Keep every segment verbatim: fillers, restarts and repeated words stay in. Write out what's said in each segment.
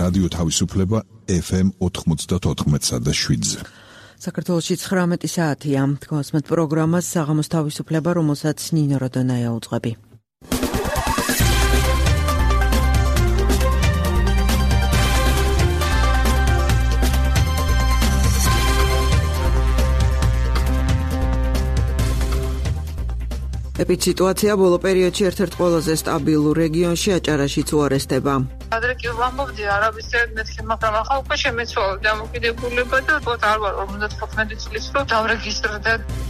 რადიო თავისუფლება ეფ ემ ოთხმოცდაოთხ და შვიდზე. საქართველოში ცხრამეტი საათია. გასმეთ პროგრამას საღამოს თავისუფლება, რომელსაც ნინო როდონაია უძღვები. ეპიდსიტუაცია ბოლო პერიოდში ერთ-ერთ ყველაზე სტაბილურ რეგიონში აჭარაშიც უარესდება. ადრე კი ვამბობდი არაბის მეთქე, მაგრამ ახლა უკვე შემეცვალა დამოკიდებულება და პოთ არ ვარ ორმოცდათოთხმეტი წლის რო დავრეგისტრდა.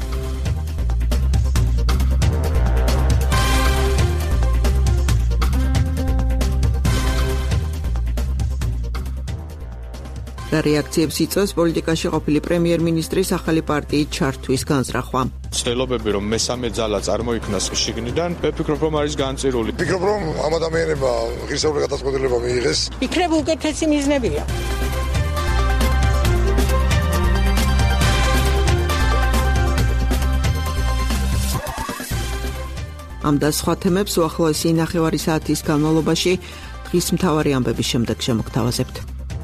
და რეაქციებს იწვევს პოლიტიკაში ყოფილი პრემიერ-მინისტრის ახალი პარტიის ჩართვის განზრახვა. ცდილობები რომ მესამე ძალა წარმოიქმნას შიგნიდან, ვფიქრობ რომ არის განწირული. ვფიქრობ რომ ამ ადამიანებმა ღირსეული გადაწყვეტილება მიიღეს. ვფიქრობ უკეთესი მიზნებია. ამ და სხვა თემებს უახლოესი ნახევარი საათის განმავლობაში დღის მთავარი ამბების შემდეგ შემოგთავაზებთ.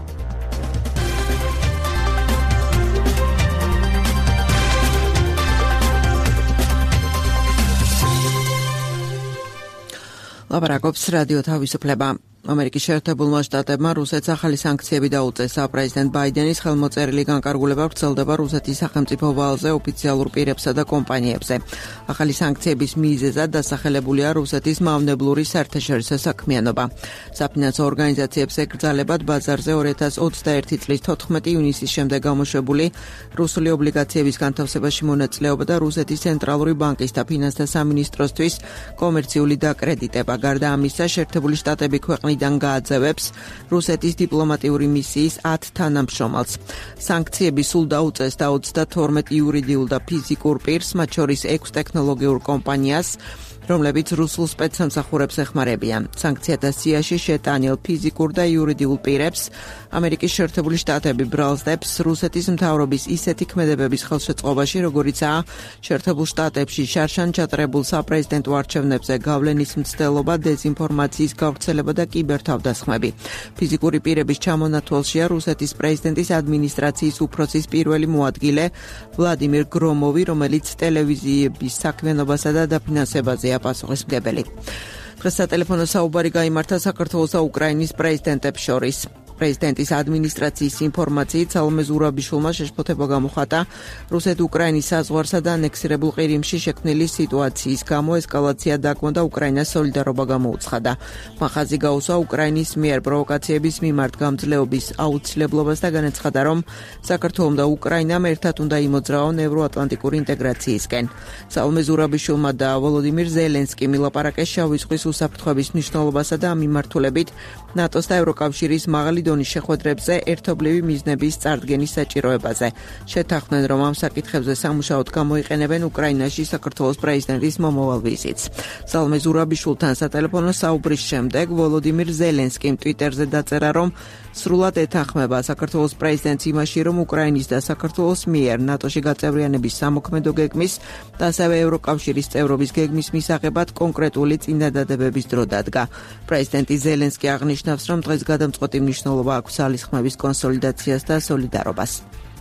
ლაპარაკობს რადიო თავისუფლება. ამერიკის შეერთებულმა შტატებმა რუსეთს ახალი სანქციები დაუწესა. პრეზიდენტ ბაიდენის ხელმოწერილი განკარგულება ვრცელდება რუსეთის სახელმწიფო ვალზე, ოფიციალურ პირებსა და კომპანიებზე. ახალი სანქციების მიზეზად დასახელებულია რუსეთის მავნებლური საერთაშორისო საქმიანობა. საფინანსო ორგანიზაციებს ეკრძალებათ ბაზარზე ორი ათას ოცდაერთი წლის თოთხმეტი ივნისის შემდეგ გამოშვებული რუსული ობლიგაციების განთავსებაში მონაწილეობა და რუსეთის ცენტრალური ბანკის და ფინანსთა სამინისტროსთვის კომერციული დაკრედიტება. გარდა ამისა, შეერთებული შტატები ქვეყნიდან გააძევებს რუსეთის დიპლომატიური მისიის ათ თანამშრომელს. სანქციები სულ დაუწესდა ოცდათორმეტ იურიდიულ და ფიზიკურ პირს, მათ შორის ექვს ტექნოლოგიურ კომპანიას, რომლებიც რუსულ სპეცსამსახურებს ეხმარებიან. სანქციათა სიაში შეტანილ ფიზიკურ და იურიდიულ პირებს ამერიკის შეერთებული შტატები ბრალსდებს რუსეთის მთავრობის ისეთი ქმედებების ხელშეწყობაში, როგორიცაა შეერთებულ შტატებში შარშან ჩატარებულ საპრეზიდენტო არჩევნებზე გავლენის მცდელობა, დეზინფორმაციის გავრცელება და კიბერთავდასხმები. ფიზიკური პირების ჩამონათვალშია რუსეთის პრეზიდენტის ადმინისტრაციის უფროსის პირველი მოადგილე ვლადიმირ გრომოვი, რომელიც ტელევიზიების საქმიანობასა და დაფინანსებაზეა პასუხისმგებელი. დღეს სატელეფონო საუბარი გაიმართა საქართველოს და უკრაინის პრეზიდენტებს შორის. პრეზიდენტის ადმინისტრაციის ინფორმაციით სალომე ზურაბიშვილმა შეშფოთება გამოხატა რუსეთ-უკრაინის საზღვარსა და ანექსირებულ ყირიმში შექმნილი სიტუაციის გამო ესკალაცია დაგმო და უკრაინას სოლიდარობა გამოუცხადა. მახაზი გაუსვა უკრაინის მიერ პროვოკაციების მიმართ გამძლეობის აუცილებლობას და განაცხადა, რომ საქართველომ და უკრაინამ ერთად უნდა იმოძრაონ ევროატლანტიკური ინტეგრაციისკენ. სალომე ზურაბიშვილმა და ვოლოდიმირ ზელენსკიმ ილაპარაკეს შავი ზღვის უსაფრთხოების მნიშვნელობასა და ამ მიმართულებით ნატოს და ევროკავშირის მაღალი დონის შეხვედრებზე ერთობლივი მიზნების წარდგენის საჭიროებაზე. შეთანხმდნენ, რომ ამ საკითხებზე სამუშაოდ გამოიყენებენ უკრაინაში საქართველოს პრეზიდენტის მომავალ ვიზიტს. სალომე ზურაბიშვილთან სატელეფონო საუბრის შემდეგ ვოლოდიმირ ზელენსკიმ ტვიტერზე დაწერა, რომ სრულად ეთანხმება საქართველოს პრეზიდენტს იმაში, რომ უკრაინის და საქართველოს მიერ ნატოში გაწევრიანების სამოქმედო გეგმის და ასევე ევროკავშირის წევრობის გეგმის მისაღებად კონკრეტული წინადადებების დრო დადგა. პრეზიდენტი ზელენსკი აღნიშნავს, რომ დღეს გადამწყვეტი მნიშვნელობა აქვს ძალისხმების კონსოლიდაციას და სოლიდარობას.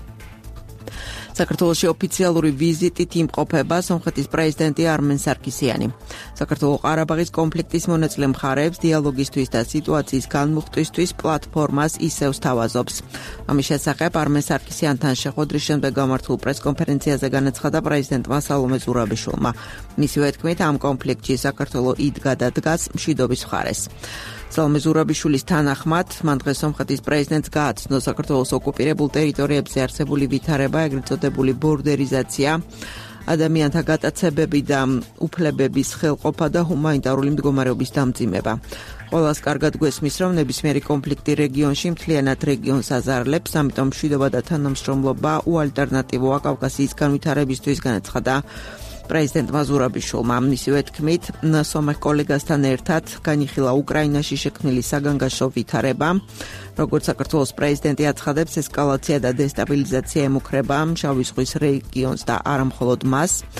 საქართველოში ოფიციალური ვიზიტით იმყოფება სომხეთის პრეზიდენტი არმენ სარკისიანი. საქართველოს ყარაბაღის კონფლიქტის მონაწილე მხარეებს დიალოგისთვის და სიტუაციის განმუხტვისთვის პლატფორმას ისევ სთავაზობს. ამის შესახებ არმენ სარკისიანთან შეხვედრის შემდეგ გამართულ პრესკონფერენციაზე განაცხადა პრეზიდენტმა სალომე ზურაბიშვილმა. მისივე თქმით, ამ კონფლიქტში საქართველო იდგა და დგას მშვიდობის მხარეს. სალომე ზურაბიშვილის თანახმად, მან დღეს სომხეთის პრეზიდენტს გააცნო საქართველოს ოკუპირებულ ტერიტორიებზე არსებული ვითარება, ეგრეთ წოდებული ბორდერიზაცია, ადამიანთა გატაცებები და უფლებების ხელყოფა და ჰუმანიტარული მდგომარეობის დამძიმება. ყველას კარგად გვესმის, რომ ნებისმიერი კონფლიქტი რეგიონში მთლიანად რეგიონს აზარლებს, ამიტომ მშვიდობა და თანამშრომლობა უალტერნატივოა კავკასიის განვითარებისთვის, განაცხადა პრეზიდენტმა ზურაბიშვილმა. მისივე თქმით, სომეხ კოლეგასთან ერთად განიხილა უკრაინაში შექმნილი საგანგაშო ვითარება. როგორც საქართველოს პრეზიდენტი აცხადებს, ესკალაცია და დესტაბილიზაცია ემუქრება შავი ზღვის რეგიონს და არა მხოლოდ მას.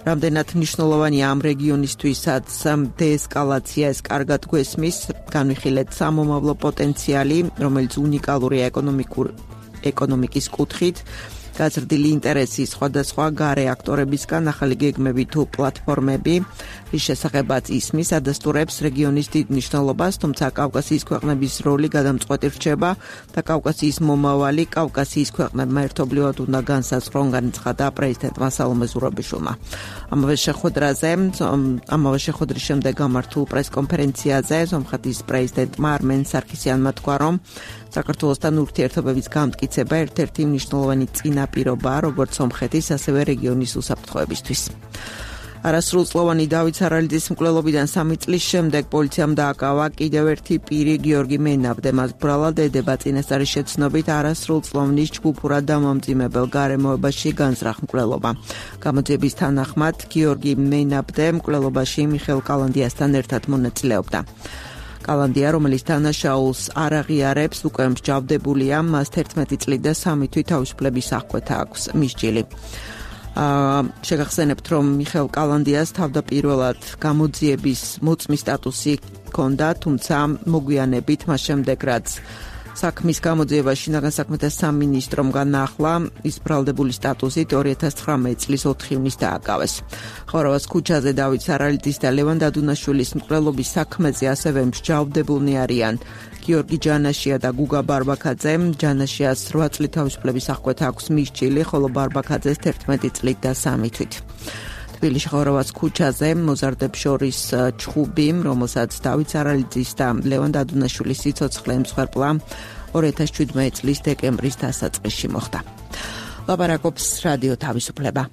რამდენად მნიშვნელოვანია ამ რეგიონისთვისაც დეესკალაცია, ეს კარგად გვესმის, განვიხილეთ სამომავლო პოტენციალი, რომელიც უნიკალურია ეკონომიკურ ეკონომიკის კუთხით, გაზრდილი ინტერესი სხვადასხვა გარე აქტორებისგან, ახალი გეგმები თუ პლატფორმები, რის შესახებაც ისმის, ადასტურებს რეგიონის დიდ მნიშვნელობას, თუმცა კავკასიის ქვეყნების როლი გადამწყვეტი რჩება და კავკასიის მომავალი კავკასიის ქვეყნებმა ერთობლივად უნდა განსაზღვრონ, განაცხადა პრეზიდენტმა სალომე ზურაბიშვილმა. ამავე შეხვედრაზე, ამავე შეხვედრის შემდეგ გამართულ პრესკონფერენციაზე სომხეთის პრეზიდენტმა არმენ სარქისიანმა თქვა, რომ საქართველოსთან ურთიერთობების გამტკიცება ერთ-ერთი მნიშვნელოვანი წინაპირობაა როგორც სომხეთის, ასევე რეგიონის უსაფრთხოებისთვის. არასრულწლოვანი დავით სარალიძის მკვლელობიდან სამი წლის შემდეგ პოლიციამ დააკავა კიდევ ერთი პირი გიორგი მენაბდე. მას ბრალად ედება წინასწარი შეცნობით არასრულწლოვნის ჯგუფურად დამამძიმებელ გარემოებაში განზრახ მკვლელობა. გამოძიების თანახმად გიორგი მენაბდე მკვლელობაში მიხეილ კალანდიასთან ერთად მონაწილეობდა. კალანდია, რომელიც დანაშაულს არ აღიარებს, უკვე მსჯავრდებულია, მას თერთმეტი წლი და სამი თვის თავისუფლების აღკვეთა აქვს მისჯილი. შეგახსენებთ, რომ მიხეილ კალანდიას თავდაპირველად გამოძიების მოწმის სტატუსი ჰქონდა, თუმცა მოგვიანებით მას შემდეგ, რაც საქმის გამოძიებაში ნაგან საქმეთა სამინისტრომ განაახლა, ის ბრალდებული სტატუსით ორი ათას ცხრამეტი წლის ოთხი ივნისს დააკავეს. ხოვრავას ქუჩაზე დავით სარალიძის და ლევან დადუნაშვილის მკვლელობის საქმეზე ასევე მსჯავრდებულნი არიან გიორგი ჯანაშია და გუგა ბარბაქაძე. ჯანაშიას რვა წლით თავისუფლების აღკვეთა აქვს მისჯილი, ხოლო ბარბაქაძეს თერთმეტი წლით და სამი თვით. თბილისში ხოვრავას ქუჩაზე მოზარდებს შორის ჩხუბი, რომელსაც დავით სარალიძის და ლევან დადუნაშვილის სიცოცხლე მსხვერპლა ორი ათას შვიდმეტი წლის დეკემბრის დასაწყისში მოხდა. ლაპარაკობს რადიო თავისუფლება.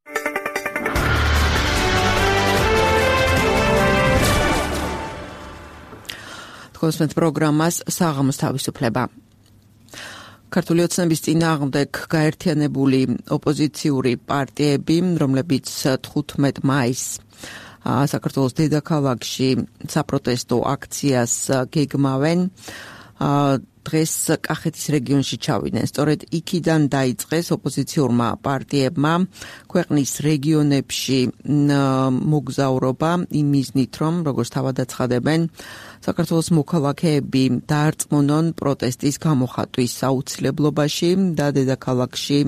თქოსმეთ პროგრამას საღამოს თავისუფლება. ქართული ოცნების წინააღმდეგ გაერთიანებული ოპოზიციური პარტიები, რომლებიც თხუთმეტ მაისს საქართველოს დედაქალაქში საპროტესტო აქციას გეგმავენ, დღეს კახეთის რეგიონში ჩავიდნენ. სწორედ იქიდან დაიწყეს ოპოზიციურმა პარტიებმა ქვეყნის რეგიონებში მოგზაურობა იმ მიზნით, რომ როგორც თავად აცხადებენ, საქართველოს მოქალაქეები დაარწმუნონ პროტესტის გამოხატვის აუცილებლობაში და დედაქალაქში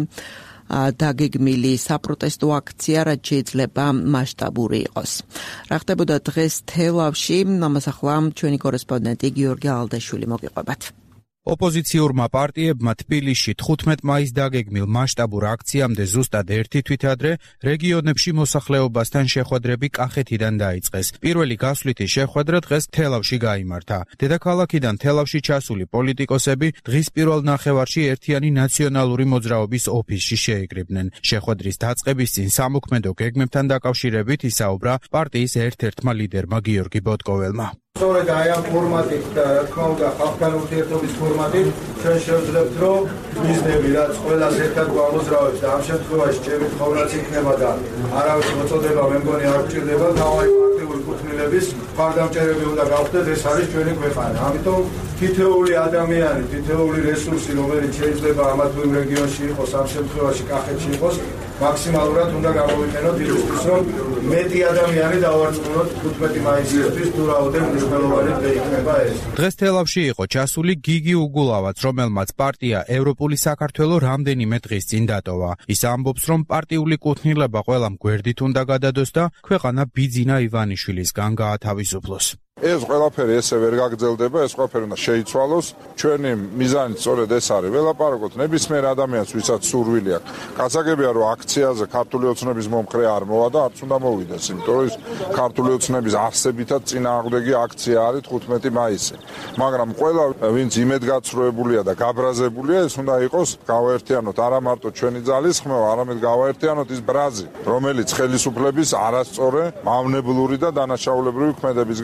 დაგეგმილი საპროტესტო აქცია რაც შეიძლება მასშტაბური იყოს. რა ხდებოდა დღეს თელავში, ამას ახლა ჩვენი კორესპონდენტი გიორგი ალდაშვილი მოგიყვებათ. ოპოზიციურმა პარტიებმა თბილისში თხუთმეტ მაისს დაგეგმილ მასშტაბურ აქციამდე ზუსტად ერთი თვით ადრე რეგიონებში მოსახლეობასთან შეხვედრები კახეთიდან დაიწყეს. პირველი გასვლითი შეხვედრა დღეს თელავში გაიმართა. დედაქალაქიდან თელავში ჩასული პოლიტიკოსები დღის პირველ ნახევარში ერთიანი ნაციონალური მოძრაობის ოფისში შეიკრიბნენ. შეხვედრის დაწყების წინ სამოქმედო გეგმებთან დაკავშირებით ისაუბრა პარტიის ერთ-ერთმა ლიდერმა გიორგი ბოტკოველმა. სწორედ აი ამ ფორმატით და რა თქმა უნდა ხალხთან ურთიერთობის ფორმატით ჩვენ შევძლებთ, რომ მიზნები რაც ყველას ერთად გვამოძრავებს და ამ შემთხვევაში ჩემი თხოვნაც იქნება და არავის მოწოდება მე მგონი არ გჭირდება, თავი პარტიული კუთვნილების მხარდამჭერები უნდა გავხდეთ, ეს არის ჩვენი ქვეყანა. ამიტომ თითოეული ადამიანი, თითოეული რესურსი, რომელიც შეიძლება ამა თუ იმ რეგიონში იყოს, ამ შემთხვევაში კახეთში იყოს, მაქსიმალურად უნდა გამოვიყენოთ იმისთვის, რომ მეტი ადამიანი დავარწმუნოთ თხუთმეტი მაისისთვის თუ რაოდენ მნიშვნელოვანი იქნება ეს. დღეს თელავში იყო ჩასული გიგი უგულავაც, რომელმაც პარტია ევროპული საქართველო რამდენიმე დღის წინ დატოვა. ის ამბობს, რომ პარტიული კუთვნილება ყველამ გვერდით უნდა გადადოს და ქვეყანა ბიძინა ივანიშვილისგან გაათავისუფლოს. ეს ყველაფერი ესე ვერ გაგრძელდება, ეს ყველაფერი უნდა შეიცვალოს. ჩვენი მიზანი სწორედ ეს არის, ველაპარაკოთ ნებისმიერ ადამიანს, ვისაც სურვილი აქვს. გასაგებია, რომ აქციაზე ქართული ოცნების მომხრე არ მოვა და არც უნდა მოვიდეს, იმიტომ რომ ქართული ოცნების არსებითად წინააღმდეგი აქცია არის თხუთმეტი მაისი. მაგრამ ყველა ვინც იმედგაცრუებულია და გაბრაზებულია, ეს უნდა იყოს გავაერთიანოთ არა მარტო ჩვენი ძალისხმევა, არამედ გავაერთიანოთ ის ბრაზი, რომელიც ხელისუფლების არასწორი, მავნებლური და დანაშაულებრივი ქმედებისგან არის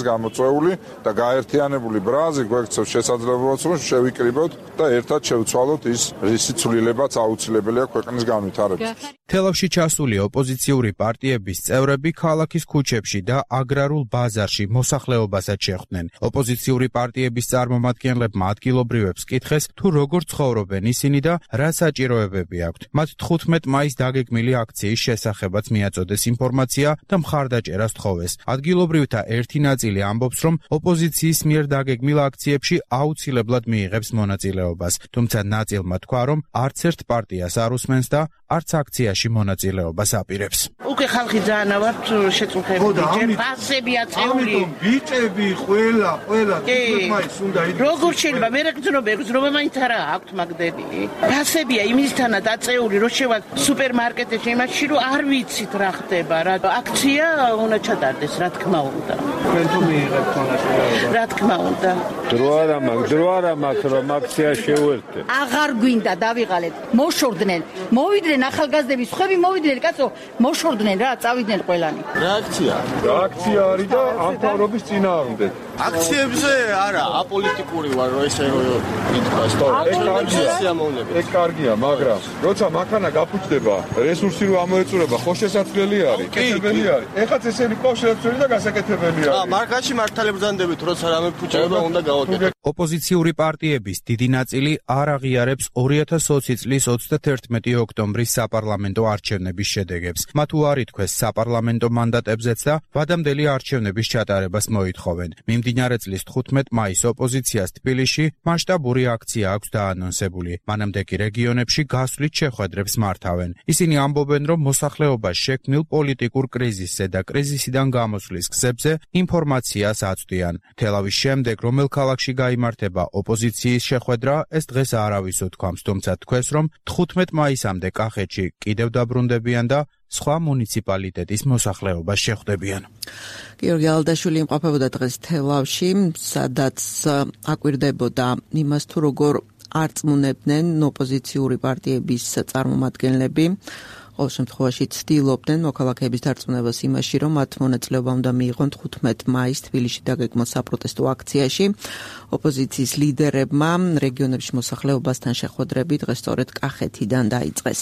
გამოწვეული და გაერთიანებული ბრალზე გვექცევს შესაძლებლობაც რომ შევიკრიბოთ და ერთად შევცვალოთ ის რისი ცვლილებაც აუცილებელია ქვეყნის განვითარებისთვის. თელავში ჩასული ოპოზიციური პარტიების წევრები ქალაქის ქუჩებში და აგრარულ ბაზარში მოსახლეობასაც შეხვდნენ. ოპოზიციური პარტიების წარმომადგენლებმა ადგილობრივებს კითხეს, თუ როგორ ცხოვრობენ ისინი და რა საჭიროებები აქვთ. მათ თხუთმეტ მაისს დაგეგმილი აქციის შესახებაც მიაწოდეს ინფორმაცია და მხარდაჭერა სთხოვეს. ადგილობრივთა ერთი ნაწილი ამბობს, რომ ოპოზიციის მიერ დაგეგმილ აქციებში აუცილებლად მიიღებს მონაწილეობას, თუმცა ნაწილმა თქვა, რომ არც ერთ პარტიას არ უსმენს და არც აქციაში მონაწილეობას აპირებს. უკვე ხალხი ძალიან ავართ შეწუხებული, ჯერ ფასები აწეული. ამიტომ ბიჭები ყველა, ყველა თვითმაის უნდა იდგეს. როგორ შეიძლება მე რა გძნობ, გძნობა მაინც არა აქვთ მაგდები. ფასებია იმისთანაც აწეული, რომ შევალ სუპერმარკეტებში იმაში, რომ არ ვიცით რა ხდება, რა აქცია უნდა ჩატარდეს, რა თქმა უნდა. თქვენ თუ მიიღებთ მონაწილეობა? რა თქმა უნდა. დრო არა მაქვს, დრო არა მაქვს, რომ აქცია შევერთდე. აღარ გვინდა დავიღალეთ. მოშორდნენ, მოვიდნენ ახალგაზრდები, სხვები მოვიდნენ, კაცო, მოშორდნენ რა, წავიდნენ ყველანი. რა აქცია? რა აქცია არის და ამ თავრობის წინააღმდეგ. აქციებზე არა, აპოლიტიკური ვარ, რომ ესე ითქვას, თორე ეგ კარგია. ეგ კარგია, მაგრამ როცა მანქანა გაფუჭდება, რესურსი რო ამოეწურება, ხო შესაძლებელი არის, კეთებელი არის. ეხაც ესენი ყავს შესაძლებელი და გასაკეთებელი არის. აა, მარკაში მართალი ბრძანდებით, როცა რამე ფუჭდება, უნდა გავაკეთო. ოპოზიციური პარტიების დიდი ნაწილი არ აღიარებს ორი ათას ოცი წლის ოცდაათი ოქტომბრის საპარლამენტო არჩევნების შედეგებს. მათ უარი თქვეს საპარლამენტო მანდატებზეც და ვადამდელი არჩევნების ჩატარებას მოითხოვენ. მიმდინარე წლის თხუთმეტ მაისს ოპოზიციას თბილისში მასშტაბური აქცია აქვს დაანონსებული. მანამდე კი რეგიონებში გასვლით შეხვედრებს მართავენ. ისინი ამბობენ, რომ მოსახლეობას შექმნილ პოლიტიკურ კრიზისზე და კრიზისიდან გამოსვლის გზებზე ინფორმაციას აწვდიან. თელავის შემდეგ რომელ ქალაქში გაიმართება ოპოზიციის შეხვედრა, ეს დღეს არავის უთქვამს, თუმცა თქვეს, რომ თხუთმეტ მაისამდე კახეთში კიდევ დაბრუნდებიან და სხვა მუნიციპალიტეტის მოსახლეობას შეხვდებიან. გიორგი ალდაშვილი იმყოფებოდა დღეს თელავში, სადაც აკვირდებოდა იმას, თუ როგორ არწმუნებდნენ ოპოზიციური პარტიების წარმომადგენლები. ყოველ შემთხვევაში ცდილობდნენ მოქალაქეების დარწმუნებას იმაში, რომ მათ მონაწილეობა უნდა მიიღონ თხუთმეტ მაისს თბილისში დაგეგმილ საპროტესტო აქციაში. ოპოზიციის ლიდერებმა რეგიონებში მოსახლეობასთან შეხვედრები დღეს სწორედ კახეთიდან დაიწყეს.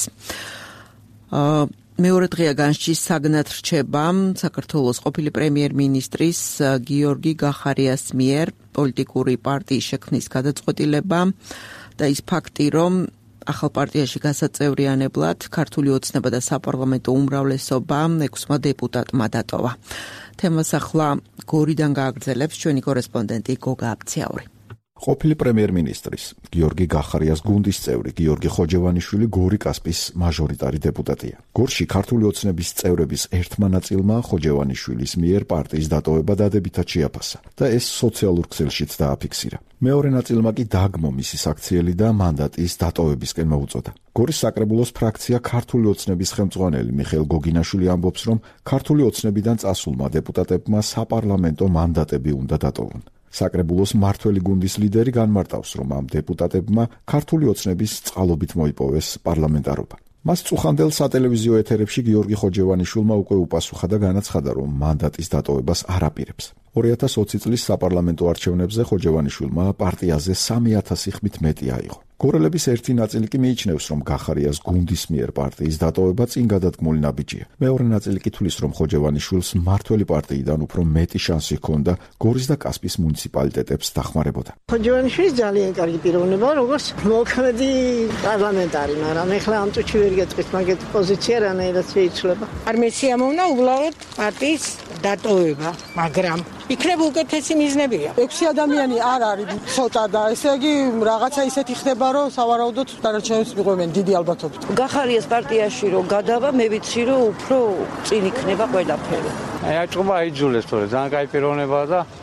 მეორე დღეა განსჯის საგნად რჩება საქართველოს ყოფილი პრემიერ-მინისტრის გიორგი გახარიას მიერ პოლიტიკური პარტიის შექმნის გადაწყვეტილება და ის ფაქტი, რომ ახალ პარტიაში გასაწევრიანებლად ქართული ოცნება და საპარლამენტო უმრავლესობა ექვსმა დეპუტატმა დატოვა. თემას ახლა გორიდან გააგრძელებს ჩვენი კორესპონდენტი გოგა აბციაური. ყოფილი პრემიერ-მინისტრის გიორგი გახარიას გუნდის წევრი გიორგი ხოჯევანიშვილი გორი კასპის მაჟორიტარი დეპუტატია. გორში ქართული ოცნების წევრების ერთმა ნაწილმა ხოჯევანიშვილის მიერ პარტიის დატოვება დადებითად შეაფასა და ეს სოციალურ ქსელშიც დააფიქსირა. მეორე ნაწილმა კი დაგმო მისი საქციელი და მანდატის დატოვებისკენ მოუწოდა. გორის საკრებულოს ფრაქცია ქართული ოცნების ხელმძღვანელი მიხეილ გოგინაშვილი ამბობს, რომ ქართული ოცნებიდან წასულმა დეპუტატებმა საპარლამენტო მანდატები უნდა დატოვონ. საკრებულოს მართველი გუნდის ლიდერი განმარტავს, რომ ამ დეპუტატებმა ქართული ოცნების წყალობით მოიპოვეს პარლამენტარობა. მას წუხანდელ სატელევიზიო ეთერებში გიორგი ხოჯევანიშვილმა უკვე უპასუხა და განაცხადა, რომ მანდატის დატოვებას არ აპირებს. ორი ათას ოცი წლის საპარლამენტო არჩევნებზე ხოჯევანიშვილმა პარტიაზე სამი ათასი ხმით მეტი აიღო. გორელების ერთი ნაწილი კი მიიჩნევს, რომ გახარიას გუნდის მიერ პარტიის დატოვება წინ გადადგმული ნაბიჯია. მეორე ნაწილი კი თვლის, რომ ხოჯევანიშვილს მართველი პარტიიდან უფრო მეტი შანსი ჰქონდა გორის და კასპის მუნიციპალიტეტებს დახმარებოდა. ხოჯევანიშვილის ძალიან კარგი პიროვნება, როგორც მოქმედი პარლამენტარი, მაგრამ ეხლა ამ წუთში ვერ გეტყვით მაგეთი პოზიცია რანაირად შეიცვლება. არ მეციამოვნა უბრალოდ პარტიის დატოვება, მაგრამ იქნებ უკეთესი მიზნებია. ექვსი ადამიანი არ არის ცოტა და ესე იგი რაღაცა ისეთი ხდება, რომ სავარაუდოდ დანარჩენებს მიყვებენ დიდი ალბათობით. გახარიას პარტიაში რომ გადავა, მე ვიცი რომ უფრო წინ იქნება ყველაფერი. აი აჭყობა აიძულეს თორე ძალიან კაი პიროვნებაა და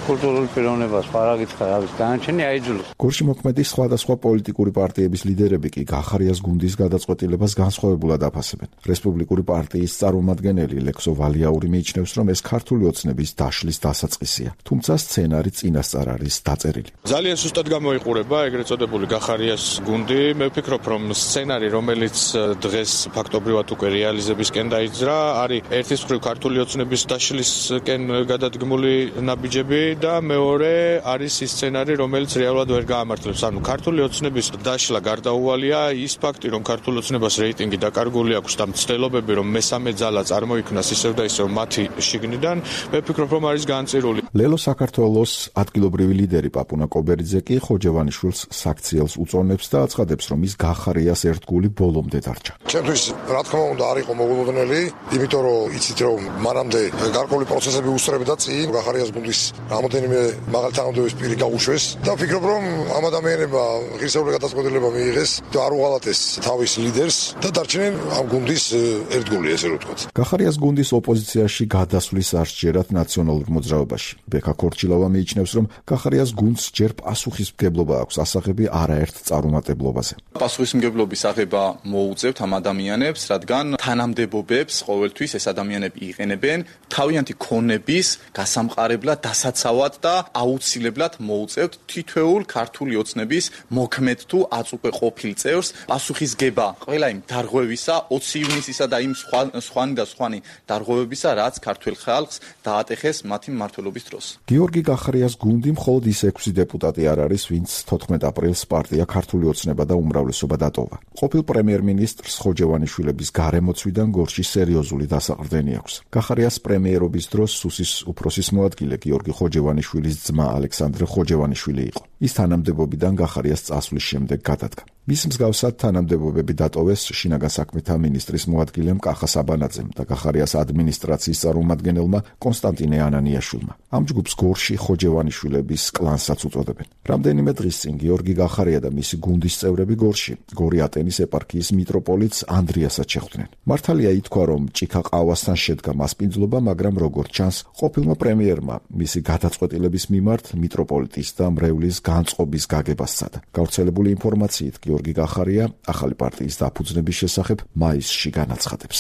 კულტურული პიროვნება სხვა რა გითხრა, არის განაჩენი აიძულეს. გორში მოქმედი სხვადასხვა პოლიტიკური პარტიების ლიდერები კი გახარიას გუნდის გადაწყვეტილებას განსხვავებულად აფასებენ. რესპუბლიკური პარტიის წარმომადგენელი ლექსო ვალიაური მიიჩნევს, რომ ეს ქართული ოცნების დაშლის დასაწყისია, თუმცა სცენარი წინასწარ არის დაწერილი. ძალიან სუსტად გამოიყურება ეგრეთ წოდებული გახარიას გუნდი. მე ვფიქრობ, რომ სცენარი, რომელიც დღეს ფაქტობრივად უკვე რეალიზებისკენ დაიძრა, არის ერთის მხრივ ქართული ოცნების დაშლისკენ გადადგმული ნაბიჯები და მეორე არის ის სცენარი, რომელიც რეალურად ვერ გაამართლებს. ანუ ქართული ოცნების დაშლა გარდაუვალია, ის ფაქტი, რომ ქართული ოცნებას რეიტინგი დაკარგული აქვს და მცდელობები, რომ მესამე ძალა წარმოიქმნას ისევ და ისევ მათი შიგნიდან, მე ვფიქრობ, რომ არის განწირული. ლელო საქართველოს ადგილობრივი ლიდერი პაპუნა კობერიძე კი ხოჯევანიშვილს საქციელს უწონებს და აცხადებს, რომ ის გახარიას ერთგული ბოლომდე დარჩა. ჩემთვის რა თქმა უნდა არ იყო მოულოდნელი, იმიტომ რომ იცით რომ მანამდე გარკვეული პროცესები უსწრებდა წინ გახარიას გუნდის რამოდენიმე მაღალი თანამდებობის პირი გაუშვეს და ვფიქრობ რომ ამ ადამიანებმა ღირსეული გადაწყვეტილება მიიღეს და არ უღალატეს თავის ლიდერს და დარჩნენ ამ გუნდის ერთგული, ესე რომ ვთქვათ. გახარიას გუნდის ოპოზიციაში გადასვლის არ სჯერათ ნაციონალურ მოძრაობაში. ბექა ქორჩილავა მიიჩნევს, რომ გახარიას გუნდს ჯერ პასუხისმგებლობა აქვს ასაღები არაერთ წარუმატებლობაზე. პასუხისმგებლობის აღება მოუწევთ ამ ადამიანებს, რადგან თანამდებობებს ყოველთვის ეს ადამიანები იყენებენ თავიანთი ქონების გასამყარებლად, დასაცავად და აუცილებლად მოუწევთ თითოეულ ქართული ოცნების მოქმედ თუ აწუყე ყოფილ წევრს პასუხისგება ყველა იმ დარღვევისა, ოცი ივნისისა და იმ სხვანი და სხვანი დარღვევებისა, რაც ქართულ ხალხს დაატეხეს მათი მმართველობის დროს. გიორგი გახარიას გუნდი მხოლოდ ის ექვსი დეპუტატი არ არის, ვინც თოთხმეტ აპრილს პარტია ქართული ოცნება და უმრავლესობა დატოვა. ყოფილ პრემიერ-მინისტრს ხოჯევანიშვილების გარემოცვიდან გორში სერიოზული დასაყრდენი აქვს. გახარიას პრემიერობის დროს სუსის უფროსის მოადგილე გიორგი ხოჯევანიშვილის ძმა ალექსანდრე ხოჯევანიშვილი იყო. ის თანამდებობიდან გახარიას წასვლის შემდეგ გადადგა. მის მსგავსად თანამდებობები დატოვეს შინაგან საქმეთა მინისტრის მოადგილემ კახა საბანაძემ და გახარიას ადმინისტრაციის წარმომადგენელმა კონსტანტინე ანანიაშვილმა. ამ ჯგუფს გორში ხოჯევანიშვილების კლანსაც უწოდებენ. რამდენიმე დღის წინ გიორგი გახარია და მისი გუნდის წევრები გორში გორი ატენის ეპარქიის მიტროპოლიტს ანდრიასად შეხვდნენ. მართალია ითქვა, რომ ჭიქა ყავასთან შედგა მასპინძლობა, მაგრამ როგორც ჩანს, ყოფილმა პრემიერმა მისი გადაწყვეტილების მიმართ მიტროპოლიტის და მრევლის განწყობის გაგება სცადა. გავრცელებული ინფორმაციით გიორგი გახარია ახალი პარტიის დაფუძნების შესახებ მაისში განაცხადებს.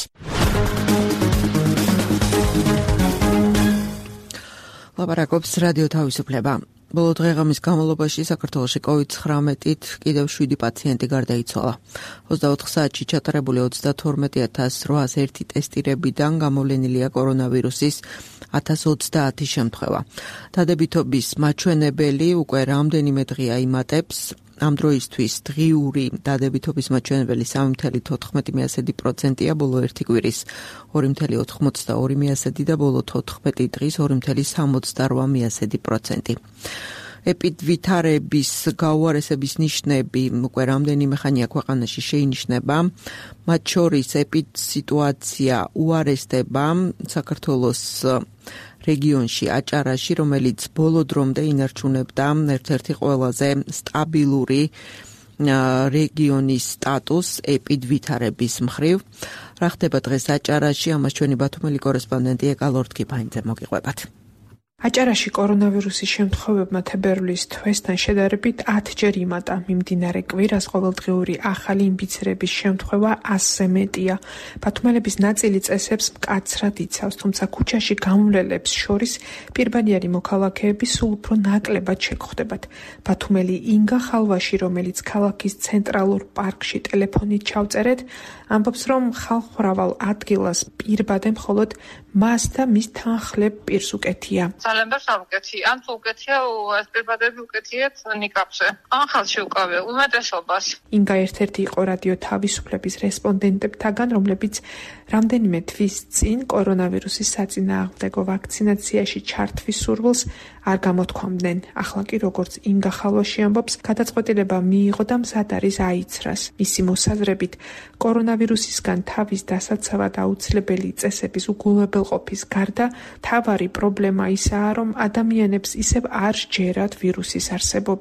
ლაპარაკობს რადიო თავისუფლება. ბოლო დღეღამის განმავლობაში საქართველოში კოვიდ ცხრამეტით კიდევ შვიდი პაციენტი გარდაიცვალა. ოცდაოთხ საათში ჩატარებული ოცდათორმეტი ათას რვაას ერთი ტესტირებიდან გამოვლენილია კორონავირუსის ათას ოცდაათი შემთხვევა. დადებითობის მაჩვენებელი უკვე რამდენიმე დღეა იმატებს. ამ დროისთვის დღიური დადებითობის მაჩვენებელი სამი ფاصლე თოთხმეტი პროცენტია ბოლო ერთი კვირის, ორი ფاصლე ოცდაორი და ბოლო თოთხმეტი დღის ორი ფاصლე სამოცდარვა პროცენტი. ეპიდვითარების გაუარესების ნიშნები უკვე რამდენიმე ხანია ქვეყანაში შეინიშნება. მათ შორის ეპიდსიტუაცია უარესდება საქართველოს რეგიონში აჭარაში, რომელიც ბოლო დრომდე ინარჩუნებდა ერთ-ერთი ყველაზე სტაბილური რეგიონის სტატუსს ეპიდვითარების მხრივ. რა ხდება დღეს აჭარაში, ამას ჩვენი ბათუმელი კორესპონდენტი ეკა ლორდ-კიფაინძე მოგიყვებათ. აჭარაში კორონავირუსის შემთხვევებმა თებერვლის თვესთან შედარებით ათჯერ იმატა. მიმდინარე კვირას ყოველდღიური ახალი ინფიცირების შემთხვევა ასზე მეტია. ბათუმელების ნაწილი წესებს მკაცრად იცავს, თუმცა ქუჩაში გამვლელებს შორის პირბადიანი მოქალაქეები სულ უფრო ნაკლებად შეგხვდებათ. ბათუმელი ინგა ხალვაში, რომელიც ქალაქის ცენტრალურ პარკში ტელეფონით ჩავწერეთ, ამბობს, რომ ხალხმრავალ ადგილას პირბადე მხოლოდ მას და მის თანხლებ პირს უკეთია. ძალიან ბევრს არ უკეთია. ან თუ უკეთია, ეს პირბადები უკეთიათ ნიკაპზე. ან ხალხში უკავია უმეტესობას. ინგა ერთ-ერთი იყო რადიო თავისუფლების რესპონდენტებთაგან, რომლებიც რამდენიმე თვის წინ კორონავირუსის საწინააღმდეგო ვაქცინაციაში ჩართვის სურვილს არ გამოთქვამდნენ. ახლა კი როგორც ინგა ხალვაში ამბობს, გადაწყვეტილება მიიღო და მზად არის აიცრას. მისი მოსაზრებით, კორონავირუსისგან თავის დასაცავად აუცილებელი წესების უგულებელყოფის გარდა, მთავარი პრობლემა ისაა, რომ ადამიანებს ისევ არ სჯერათ ვირუსის არსებობის.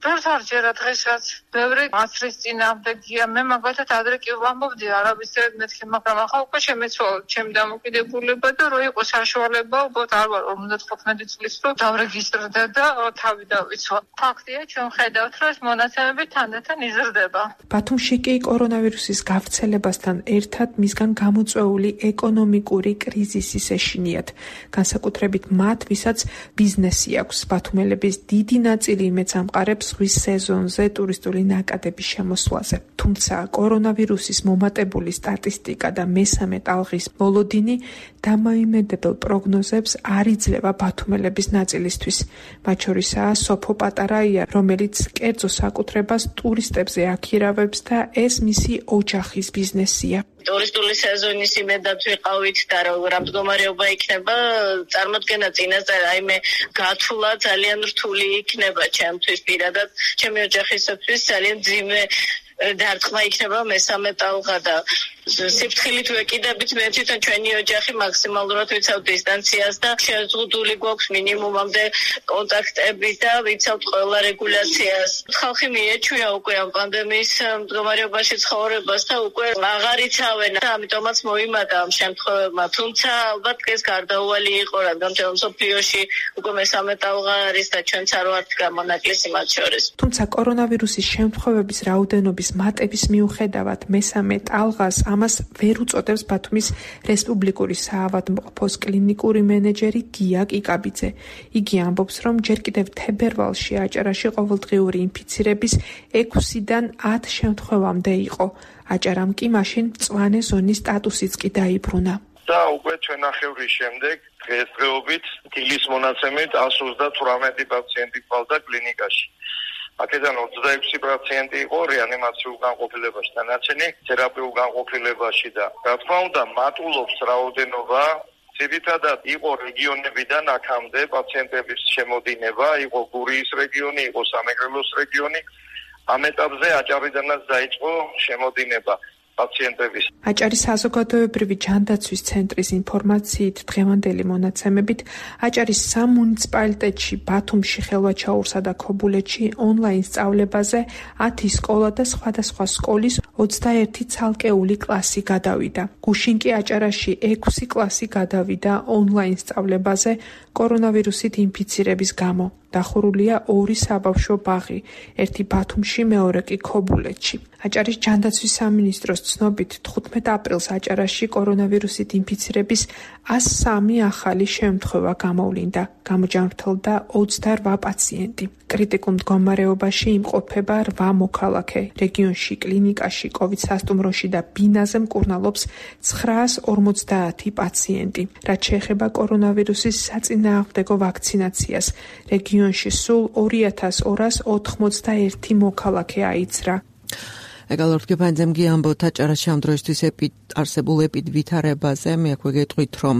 ბევრს არ ჯერა დღესაც ბევრი მაცრის წინააღმდეგია. მე მაგალითად ადრე კი ვამბობდი არაბისერად მეთქე, მაგრამ ახლა უკვე შემეცვალა ჩემი დამოკიდებულება და რო იყო საშუალება, უბრალოდ არ ვარ ორმოცდათხუთმეტი წლის რო დავრეგისტრდა და თავი დავიცვა. ფაქტია, ჩვენ ხედავთ, რომ ეს მონაცემები თანდათან იზრდება. ბათუმში კი კორონავირუსის გავრცელებასთან ერთად მისგან გამოწვეული ეკონომიკური კრიზისის ეშინიათ. განსაკუთრებით მათ, ვისაც ბიზნესი აქვს. ბათუმელების დიდი ნაწილი მეცამყარებს ზღვის სეზონზე ტურისტული ნაკადების შემოსვლაზე. თუმცა კორონავირუსის მომატებული სტატისტიკა და მესამე ტალღის მოლოდინი დამოიმედებელ პროგნოზებს არ იძლევა ბათუმელების ნაწილისთვის. მათ შორისაა სოფო პატარაია, რომელიც კერძო საკუთრებას ტურისტებზე აქირავებს და ეს მისი ოჯახის ბიზნესია. ტურისტული სეზონის იმედად ვიყავით და რა მდგომარეობა იქნება, წარმოდგენა წინასწარ აი მე გათვლა ძალიან რთული იქნება ჩემთვის პირადად, ჩემი ოჯახისათვის ძალიან ძიმე დარტყმა იქნება მესამე ტალღა და სიფრთხილით ვეკიდებით მე თვითონ ჩვენი ოჯახი მაქსიმალურად ვიცავთ დისტანციას და შეზღუდული გვაქვს მინიმუმამდე კონტაქტები და ვიცავთ ყველა რეგულაციას. ხალხი მიეჩვია უკვე ამ პანდემიის მდგომარეობაში ცხოვრებას და უკვე აღარ იცავენ და ამიტომაც მოიმატა ამ შემთხვევებმა. თუმცა ალბათ ეს გარდაუვალი იყო, რადგან მთელ მსოფლიოში უკვე მესამე ტალღა არის და ჩვენც არ ვართ გამონაკლისი მათ შორის. თუმცა კორონავირუსის შემთხვევების რაოდენობის მატების მიუხედავად მესამე ტალღას ამას ვერ უწოდებს ბათუმის რესპუბლიკური საავადმყოფოს კლინიკური მენეჯერი გია კიკაბიძე. იგი ამბობს, რომ ჯერ კიდევ თებერვალში აჭარაში ყოველდღიური ინფიცირების ექვსიდან ათ შემთხვევამდე იყო. აჭარამ კი მაშინ მწვანე ზონის სტატუსიც კი დაიბრუნა. და უკვე ჩვენახევრის შემდეგ დღესდღეობით დილის მონაცემით εκατს ოცდათვრამეტი პაციენტი ყავდა კლინიკაში. აქედან ოცდაექვსი პაციენტი იყო რეანიმაციულ განყოფილებაში, დანარჩენი თერაპიულ განყოფილებაში და რა თქმა უნდა მატულობს რაოდენობა. ძირითადად იყო რეგიონებიდან აქამდე პაციენტების შემოდინება, იყო გურიის რეგიონი, იყო სამეგრელოს რეგიონი. ამ ეტაპზე აჭარიდანაც დაიწყო შემოდინება პაციენტების. აჭარის საზოგადოებრივი ჯანდაცვის ცენტრის ინფორმაციით დღევანდელი მონაცემებით აჭარის სამ მუნიციპალიტეტში, ბათუმში, ხელვაჩაურსა და ქობულეთში ონლაინ სწავლებაზე ათი სკოლა და სხვადასხვა სკოლის ოცდაერთი ცალკეული კლასი გადავიდა. გუშინ კი აჭარაში ექვსი კლასი გადავიდა ონლაინ სწავლებაზე კორონავირუსით ინფიცირების გამო. დახურულია ორი საბავშვო ბაღი, ერთი ბათუმში, მეორე კი ქობულეთში. აჭარის ჯანდაცვის სამინისტროს ცნობით თხუთმეტ აპრილს აჭარაში კორონავირუსით ინფიცირების ას სამი ახალი შემთხვევა გამოვლინდა. გამოჯანმრთელდა ოცდარვა პაციენტი. კრიტიკულ მდგომარეობაში იმყოფება რვა მოქალაქე. რეგიონში კლინიკაში, კოვიდ სასტუმროში და ბინაზე მკურნალობს ცხრაას ორმოცდაათი პაციენტი. რაც შეეხება კორონავირუსის საწინააღმდეგო ვაქცინაციას, რეგიონში სულ ორი ათას ორას ოთხმოცდაერთი მოქალაქე აიცრა. ეგალორთგებანძემ გიამბოთ აჭარაში ამ დროისთვის არსებულ ეპიდვითარებაზე. მე აქვე გეტყვით, რომ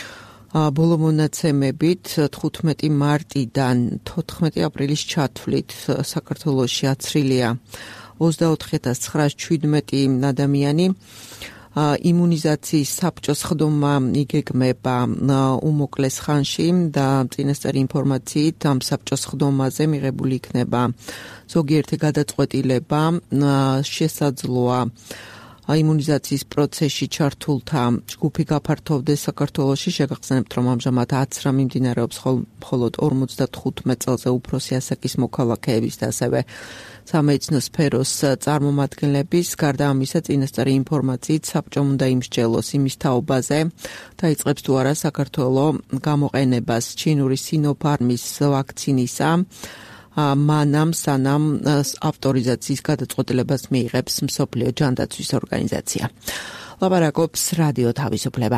ბოლო მონაცემებით თხუთმეტი მარტიდან თოთხმეტი აპრილის ჩათვლით საქართველოში აცრილია ოცდაოთხი ათას ცხრაას შვიდმეტი ადამიანი. იმუნიზაციის საბჭოს ხდომა იგეგმება უმოკლეს ხანში და წინასწარი ინფორმაციით ამ საბჭოს ხდომაზე მიღებული იქნება ზოგიერთი გადაწყვეტილება. შესაძლოა იმუნიზაციის პროცესში ჩართულთა ჯგუფი გაფართოვდეს საქართველოში. შეგახსენებთ, რომ ამჟამად აცრა მიმდინარეობს მხოლოდ ორმოცდათხუთმეტ წელზე უფროსი ასაკის მოქალაქეების და ასევე სამედიცინო სფეროს წარმომადგენლების. გარდა ამისა, წინასწარი ინფორმაციით საბჭომ უნდა იმსჯელოს იმის თაობაზე, დაიწყებს თუ არა საქართველო გამოყენებას ჩინური სინოფარმის ვაქცინისა, მანამ სანამ ავტორიზაციის გადაწყვეტილებას მიიღებს მსოფლიო ჯანდაცვის ორგანიზაცია. ლაპარაკობს რადიო თავისუფლება.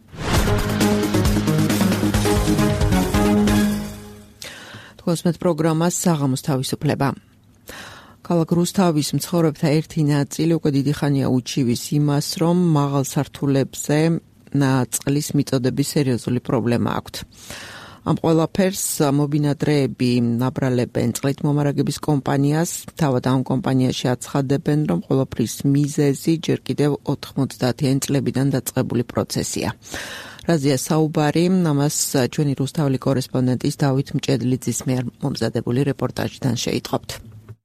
თვალსმეთ პროგრამას საღამოს თავისუფლება. ქალაქ რუსთავის მცხოვრებთა ერთი ნაწილი უკვე დიდი ხანია უჩივის იმას, რომ მაღალ სართულებზე წყლის მიწოდების სერიოზული პრობლემა აქვთ. ამ ყველაფერს მობინადრეები აბრალებენ წყლით მომარაგების კომპანიას. თავად ამ კომპანიაში აცხადებენ, რომ ყველაფრის მიზეზი ჯერ კიდევ ოთხმოცდაათიანი წლებიდან დაწყებული პროცესია. რაზეა საუბარი, ამას ჩვენი რუსთაველი კორესპონდენტის დავით მჭედლიძის მიერ მომზადებული რეპორტაჟიდან შეიტყობთ.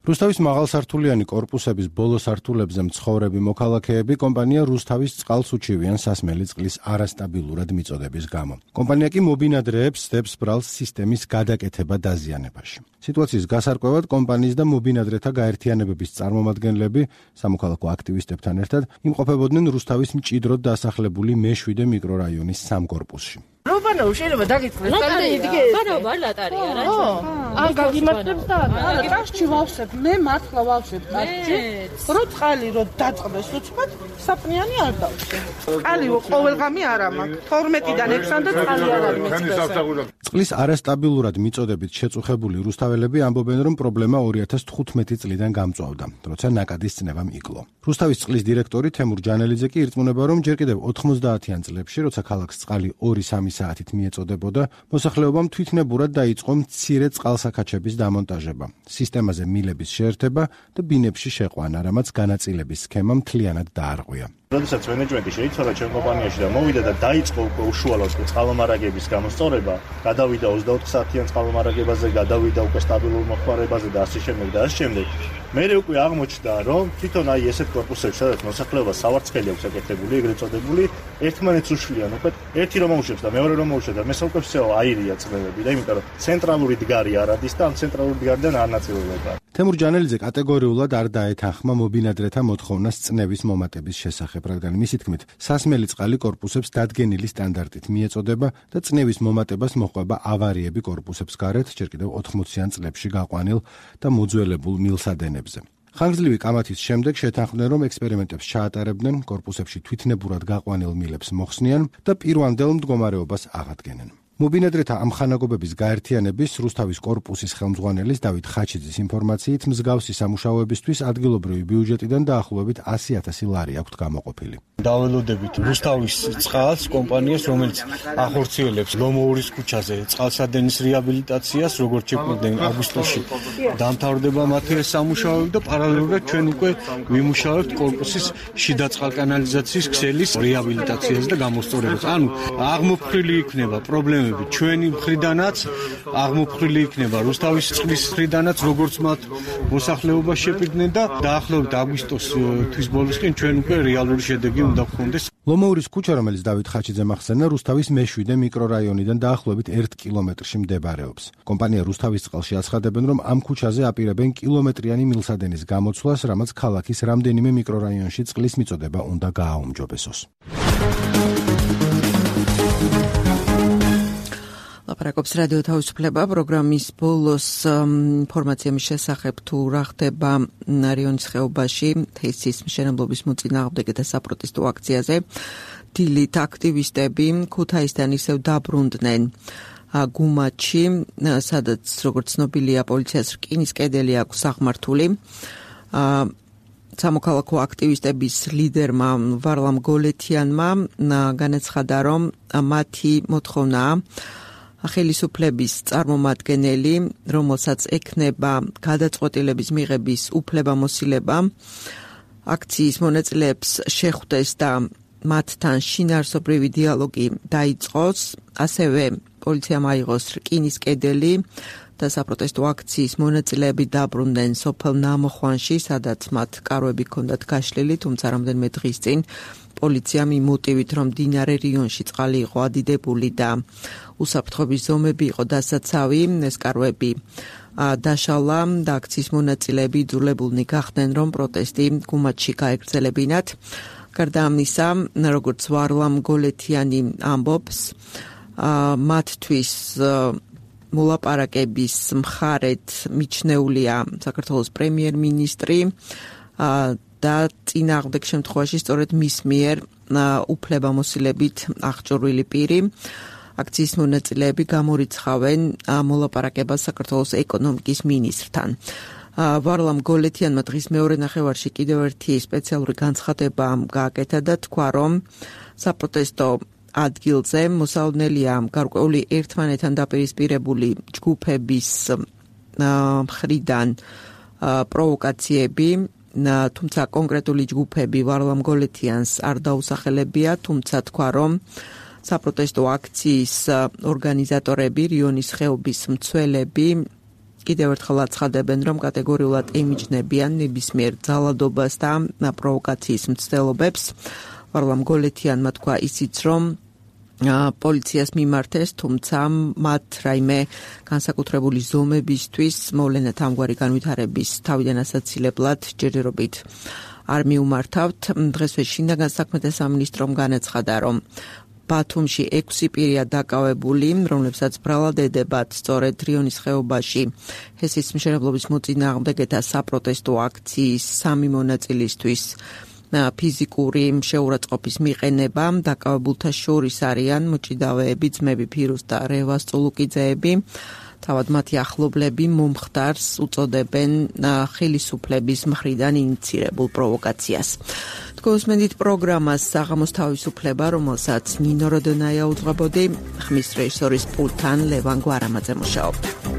რუსთავის მაღალსართულიანი კორპუსების ბოლო სართულებზე მცხოვრები მოქალაქეები კომპანია რუსთავის წყალს უჩივიან სასმელი წყლის არასტაბილურად მიწოდების გამო. კომპანია კი მობინადრეებს სდებს ბრალს სისტემის გადაკეთება დაზიანებაში. სიტუაციის გასარკვევად კომპანიის და მობინადრეთა გაერთიანებების წარმომადგენლები სამოქალაქო აქტივისტებთან ერთად იმყოფებოდნენ რუსთავის მჭიდროდ დასახლებული მეშვიდე მიკრორაიონის სამ კორპუსში. რობანო შეიძლება დაგიწყდეს ლატარია ბანობა ლატარია რა ან გაგიმართებს და კრაშჩი ვავსებ მე მართლა ვავსებ კრაშჩი რო წყალი რო დაწყდეს უცბად საპნიანი არ დავშე წყალი ყოველგამი არა მაქვს თორმეტიდან ექვსამდე წყალი არ არის მეცდაზე წყლის არასტაბილურად მიწოდებით შეწუხებული რუსთაველები ამბობენ რომ პრობლემა ორი ათას თხუთმეტი წლიდან გამწვავდა როცა ნაკადის წნევამ იკლო რუსთავის წყლის დირექტორი თემურ ჯანელიძე კი ირწმუნება რომ ჯერ კიდევ ოთხმოცდაათიან წლებში როცა ქალაქს წყალი ორი სამი საათით მიეწოდებოდა, მოსახლეობამ თვითნებურად დაიწყო მცირე წყალსაქაჩების დამონტაჟება, სისტემაზე მილების შეერთება და ბინებში შეყვანა, რამაც განაწილების სქემა მთლიანად დაარღვია. როდესაც მენეჯმენტი შეიცვალა ჩვენ კომპანიაში და მოვიდა და დაიწყო უკვე უშუალოდ წყალმომარაგების გამოსწორება, გადავიდა ოცდაოთხ საათიან წყალმომარაგებაზე, გადავიდა უკვე სტაბილურ მოხმარებაზე და ასე შემდეგ და ასე შემდეგ. მერე უკვე აღმოჩნდა, რომ თვითონ აი ესეთ კორპუსებში, სადაც მოსახლეობა სავარცხელი აქვს აკეთებული, ეგრეთ წოდებული, ერთმანეთს უშლიან უკვე ერთი რომ მოუშვებს და მეორე რომ მოუშვებს და მესა უკვე всё აირია წნევები და იმიტომ რომ ცენტრალური დგარი არ არის და ამ ცენტრალური დგარიდან არ ნაწილობება. თემურ ჯანელიძე კატეგორიულად არ დაეთანხმა მობინადრეთა მოთხოვნას წნევის მომატების შესახებ, რადგან მისი თქმით, სასმელი წყალი კორპუსებს დადგენილი სტანდარტით მიეწოდება და წნევის მომატებას მოჰყვება ავარიები კორპუსებს გარეთ, ჯერ კიდევ ოთხმოციან წლებში გაყვანილ და მოძველებულ მილსადენებზე. ხანგრძლივი კამათის შემდეგ შეთანხმდნენ, რომ ექსპერიმენტებს ჩაატარებდნენ, კორპუსებში თვითნებურად გაყვანილ მილებს მოხსნიან და პირვანდელ მდგომარეობას აღადგენენ. მობინადრეთა ამხანაგობების გაერთიანების რუსთავის კორპუსის ხელმძღვანელის დავით ხაჩიძის ინფორმაციით მსგავსი სამუშაოებისთვის ადგილობრივი ბიუჯეტიდან დაახლოებით ასი ათასი ლარი აქვთ გამოყოფილი. დაველოდებით რუსთავის წყალს კომპანიას, რომელიც ახორციელებს ლომოურის ქუჩაზე წყალსადენის რეაბილიტაციას, როგორც შეკვდნენ აგვისტოში დამთავრდება მათი სამუშაოები და პარალელურად ჩვენ უკვე ვიმუშავებთ კორპუსის შიდა წყალკანალიზაციის ქსელის რეაბილიტაციას და გამოსწორებას. ანუ აღმოფხრილი იქნება პრობლემა ჩვენი მხრიდანაც აღმოფხრილი იქნება რუსთავის წყლის მხრიდანაც როგორც მათ მოსახლეობა შეპირდნენ და დაახლოებით აგვისტოს თვის ბოლოსკენ ჩვენ უკვე რეალური შედეგი უნდა გქონდეს. ლომოურის ქუჩა, რომელიც დავით ხაჩიძემ ახსენა, რუსთავის მეშვიდე მიკრორაიონიდან დაახლოებით ერთ კილომეტრში მდებარეობს. კომპანია რუსთავის წყალში აცხადებენ, რომ ამ ქუჩაზე აპირებენ კილომეტრიანი მილსადენის გამოცვლას, რამაც ქალაქის რამდენიმე მიკრორაიონში წყლის მიწოდება უნდა გააუმჯობესოს. ლაპარაკობს რადიო თავისუფლება პროგრამის ბოლოს ინფორმაციების შესახებ თუ რა ხდება რიონის ხეობაში თეისის მშენებლობის მოწინააღმდეგე და საპროტესტო აქციაზე. დილით აქტივისტები ქუთაისთან ისევ დაბრუნდნენ გუმათში, სადაც როგორც ცნობილია პოლიციას რკინის კედელი აქვს აღმართული. სამოქალაქო აქტივისტების ლიდერმა ვარლამ გოლეთიანმა განაცხადა, რომ მათი მოთხოვნაა ხელისუფლების წარმომადგენელი, რომელსაც ექნება გადაწყვეტილების მიღების უფლებამოსილება, აქციის მონაწილეებს შეხვდეს და მათთან შინაარსობრივი დიალოგი დაიწყოს, ასევე პოლიციამ აიღოს რკინის კედელი და საპროტესტო აქციის მონაწილეები დაბრუნდნენ სოფელ ნამოხვანში, სადაც მათ კარვები ჰქონდათ გაშლილი, თუმცა რამდენიმე დღის წინ პოლიციამ იმ მოტივით, რომ მდინარე რიონში წყალი იყო ადიდებული და უსაფრთხოების ზომები იყო დასაცავი, ეს კარვები დაშალა და აქციის მონაწილეები იძულებულნი გახდნენ, რომ პროტესტი გუმათში გაეგრძელებინათ. გარდა ამისა, როგორც ვარლამ გოლეთიანი ამბობს, მათთვის მოლაპარაკების მხარეთ მიჩნეულია საქართველოს პრემიერ-მინისტრი და წინააღმდეგ შემთხვევაში სწორედ მის მიერ უფლებამოსილებით აღჭურვილი პირი. აქციის მონაწილეები გამორიცხავენ მოლაპარაკებას საქართველოს ეკონომიკის მინისტრთან. ვარლამ გოლეთიანმა დღის მეორე ნახევარში კიდევ ერთი სპეციალური განცხადება გააკეთა და თქვა, რომ საპროტესტო ადგილზე მოსალოდნელია გარკვეული ერთმანეთთან დაპირისპირებული ჯგუფების მხრიდან პროვოკაციები, თუმცა კონკრეტული ჯგუფები ვარლამ გოლეთიანს არ დაუსახელებია, თუმცა თქვა, რომ საპროტესტო აქციის ორგანიზატორები, რიონის ხეობის მცველები კიდევ ერთხელ აცხადებენ, რომ კატეგორიულად ემიჯნებიან ნებისმიერ ძალადობას და პროვოკაციის მცდელობებს. ვარლამ გოლეთიანმა თქვა ისიც, რომ პოლიციას მიმართეს, თუმცა მათ რაიმე განსაკუთრებული ზომებისთვის მოვლენათა ამგვარი განვითარების თავიდან ასაცილებლად ჯერჯერობით არ მიუმართავთ. დღესვე შინაგან საქმეთა სამინისტრომ განაცხადა, რომ ბათუმში ექვსი პირია დაკავებული, რომლებსაც ბრალად ედებათ სწორედ რიონის ხეობაში ჰესის მშენებლობის მოწინააღმდეგეთა საპროტესტო აქციის სამი მონაწილისთვის ფიზიკური შეურაცხყოფის მიყენება. დაკავებულთა შორის არიან მოჭიდავეები, ძმები ფირუს და რევას წულუკიძეები. თავად მათი ახლობლები მომხდარს უწოდებენ ხელისუფლების მხრიდან ინიცირებულ პროვოკაციას. თქვენსმენით პროგრამას საღამოს თავისუფლება, რომელსაც ნინო როდონაია უძღვებოდი, ხმის რეჟისორის პულტთან ლევან გვარამაძე მუშაობდა.